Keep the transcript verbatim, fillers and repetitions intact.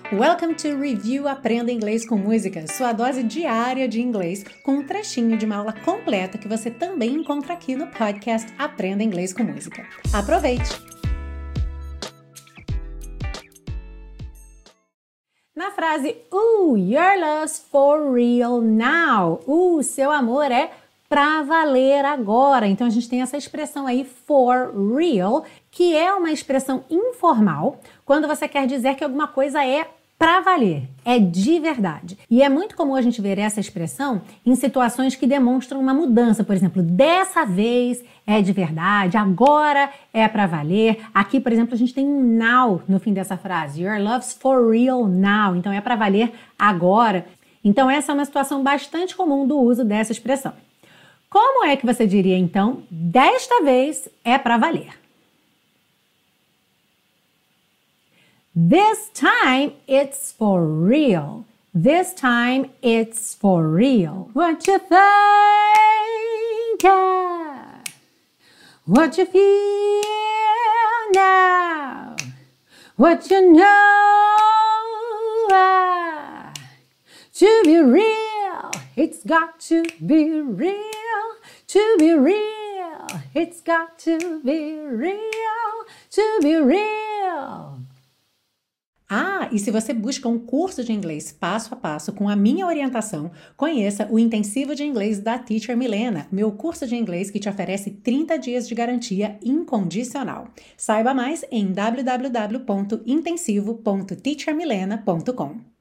Welcome to Review Aprenda Inglês com Música, sua dose diária de inglês com um trechinho de uma aula completa que você também encontra aqui no podcast Aprenda Inglês com Música. Aproveite! Na frase, ooh, your love's for real now. Uh, seu amor é pra valer agora. Então, a gente tem essa expressão aí, for real, que é uma expressão informal, quando você quer dizer que alguma coisa é pra valer, é de verdade. E é muito comum a gente ver essa expressão em situações que demonstram uma mudança. Por exemplo, dessa vez é de verdade, agora é pra valer. Aqui, por exemplo, a gente tem um now no fim dessa frase. Your love's for real now. Então, é pra valer agora. Então, essa é uma situação bastante comum do uso dessa expressão. Como é que você diria, então, desta vez é pra valer? This time it's for real. This time it's for real. What you think? Yeah. What you feel now? What you know? Ah, to be real, it's got to be real. To be real, it's got to be real. To be real. Ah, e se você busca um curso de inglês passo a passo com a minha orientação, conheça o Intensivo de Inglês da Teacher Milena, meu curso de inglês que te oferece trinta dias de garantia incondicional. Saiba mais em w w w ponto intensivo ponto teacher milena ponto com.